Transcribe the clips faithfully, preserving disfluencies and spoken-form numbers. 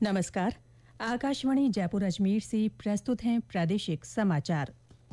नमस्कार। आकाशवाणी जयपुर अजमेर से प्रस्तुत हैं प्रादेशिक समाचार।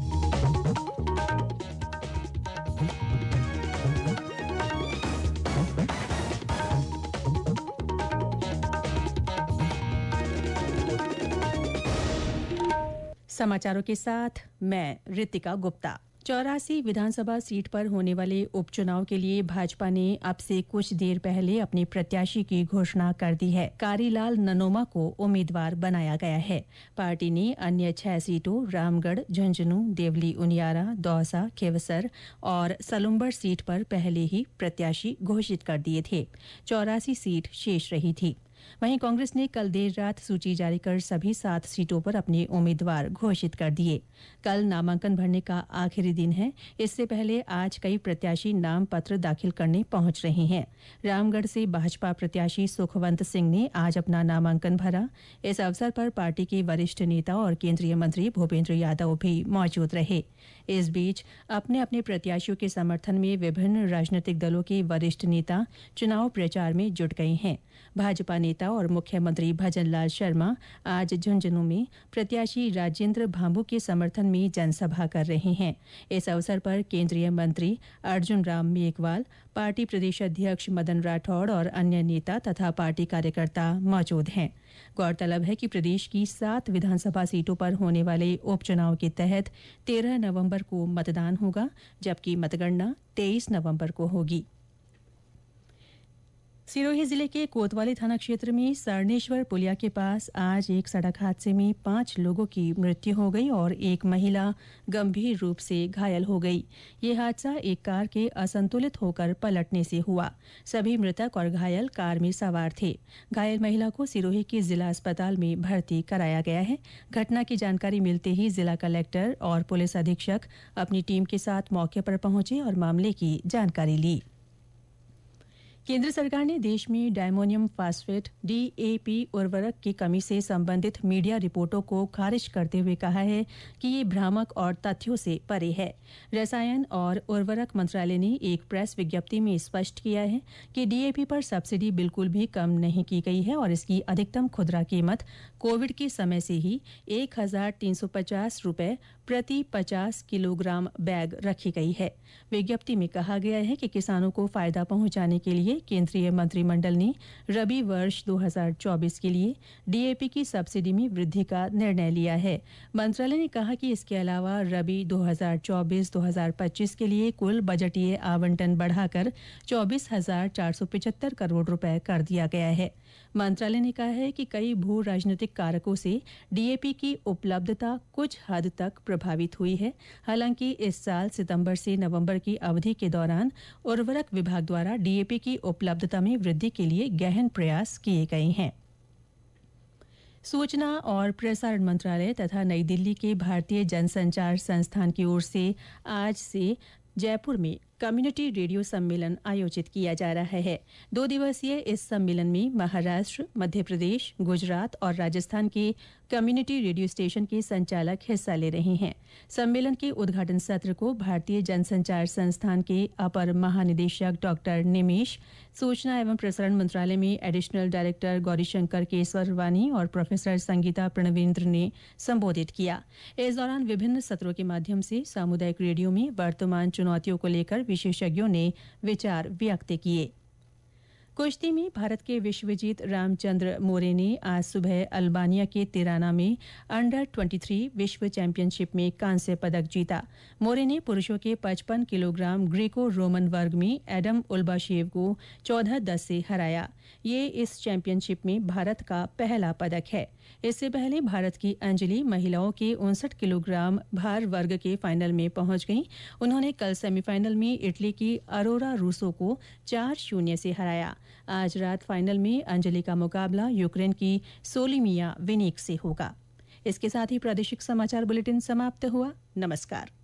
समाचारों के साथ मैं रितिका गुप्ता। चौरासी विधानसभा सीट पर होने वाले उपचुनाव के लिए भाजपा ने अब से कुछ देर पहले अपने प्रत्याशी की घोषणा कर दी है। कारीलाल ननोमा को उम्मीदवार बनाया गया है। पार्टी ने अन्य छह सीटों रामगढ़, झुंझुनू, देवली उनियारा, दौसा, खिवसर और सलुम्बर सीट पर पहले ही प्रत्याशी घोषित कर दिए थे। चौरासी सीट शेष रही थी। वहीं कांग्रेस ने कल देर रात सूची जारी कर सभी सात सीटों पर अपने उम्मीदवार घोषित कर दिए। कल नामांकन भरने का आखिरी दिन है। इससे पहले आज कई प्रत्याशी नाम पत्र दाखिल करने पहुंच रहे हैं। रामगढ़ से भाजपा प्रत्याशी सुखवंत सिंह ने आज अपना नामांकन भरा। इस अवसर पर पार्टी के वरिष्ठ नेता और केंद्रीय मंत्री भूपेंद्र यादव भी मौजूद रहे। इस बीच अपने अपने प्रत्याशियों के समर्थन में विभिन्न राजनीतिक दलों के वरिष्ठ नेता चुनाव प्रचार में जुट गए हैं। भाजपा नेता और मुख्यमंत्री भजनलाल शर्मा आज झुंझुनू में प्रत्याशी राजेंद्र भांबू के समर्थन में जनसभा कर रहे हैं। इस अवसर पर केंद्रीय मंत्री अर्जुन राम मेघवाल, पार्टी प्रदेश अध्यक्ष मदन राठौड़ और अन्य नेता तथा पार्टी कार्यकर्ता मौजूद हैं। गौरतलब है कि प्रदेश की सात विधानसभा सीटों पर होने वाले उपचुनाव के तहत तेरह नवंबर को मतदान होगा, जबकि मतगणना तेईस नवंबर को होगी। सिरोही जिले के कोतवाली थाना क्षेत्र में सरनेश्वर पुलिया के पास आज एक सड़क हादसे में पांच लोगों की मृत्यु हो गई और एक महिला गंभीर रूप से घायल हो गई। ये हादसा एक कार के असंतुलित होकर पलटने से हुआ। सभी मृतक और घायल कार में सवार थे। घायल महिला को सिरोही के जिला अस्पताल में भर्ती कराया गया है। घटना की जानकारी मिलते ही जिला कलेक्टर और पुलिस अधीक्षक अपनी टीम के साथ मौके पर पहुंचे और मामले की जानकारी ली। केंद्र सरकार ने देश में डायमोनियम फास्फेट डीएपी उर्वरक की कमी से संबंधित मीडिया रिपोर्टों को खारिज करते हुए कहा है कि ये भ्रामक और तथ्यों से परे है। रसायन और उर्वरक मंत्रालय ने एक प्रेस विज्ञप्ति में स्पष्ट किया है कि डीएपी पर सब्सिडी बिल्कुल भी कम नहीं की गई है और इसकी अधिकतम खुदरा कीमत कोविड के समय से ही एक हजार तीन सौ पचास रूपये प्रति पचास किलोग्राम बैग रखी गई है। विज्ञप्ति में कहा गया है कि किसानों को फायदा पहुंचाने के लिए केंद्रीय मंत्रिमंडल ने रबी वर्ष दो हजार चौबीस के लिए डीएपी की सब्सिडी में वृद्धि का निर्णय लिया है। मंत्रालय ने कहा कि इसके अलावा रबी दो हजार चौबीस दो हजार पच्चीस के लिए कुल बजटीय आवंटन बढ़ाकर चौबीस हजार चार सौ पिचहत्तर करोड़ रुपए कर दिया गया है। मंत्रालय ने कहा है कि कई भू राजनीतिक कारकों से डीएपी की उपलब्धता कुछ हद तक प्रभावित हुई है। हालांकि इस साल सितंबर से नवंबर की अवधि के दौरान उर्वरक विभाग द्वारा डीएपी की उपलब्धता में वृद्धि के लिए गहन प्रयास किए गए हैं। सूचना और प्रसारण मंत्रालय तथा नई दिल्ली के भारतीय जनसंचार संस्थान की ओर से आज से जयपुर में कम्युनिटी रेडियो सम्मेलन आयोजित किया जा रहा है। दो दिवसीय इस सम्मेलन में महाराष्ट्र, मध्य प्रदेश, गुजरात और राजस्थान के कम्युनिटी रेडियो स्टेशन के संचालक हिस्सा ले रहे हैं। सम्मेलन के उद्घाटन सत्र को भारतीय जनसंचार संस्थान के अपर महानिदेशक डॉक्टर निमेश, सूचना एवं प्रसारण मंत्रालय में एडिशनल डायरेक्टर गौरीशंकर केसरवानी और प्रोफेसर संगीता प्रणवेंद्र ने संबोधित किया। इस दौरान विभिन्न सत्रों के माध्यम से सामुदायिक रेडियो में वर्तमान चुनौतियों को लेकर विशेषज्ञों ने विचार व्यक्त किए। कुश्ती में भारत के विश्वजीत रामचंद्र मोरे ने आज सुबह अल्बानिया के तिराना में अंडर तेईस विश्व चैंपियनशिप में कांस्य पदक जीता। मोरे ने पुरुषों के पचपन किलोग्राम ग्रीको रोमन वर्ग में एडम उल्बाशेव को चौदह दस से हराया। ये इस चैंपियनशिप में भारत का पहला पदक है। इससे पहले भारत की अंजलि महिलाओं के उनसठ किलोग्राम भार वर्ग के फाइनल में पहुंच गईं। उन्होंने कल सेमीफाइनल में इटली की अरोरा रूसो को चार शून्य से हराया। आज रात फाइनल में अंजलि का मुकाबला यूक्रेन की सोलिमिया विनिक से होगा। इसके साथ ही प्रादेशिक समाचार बुलेटिन समाप्त हुआ। नमस्कार।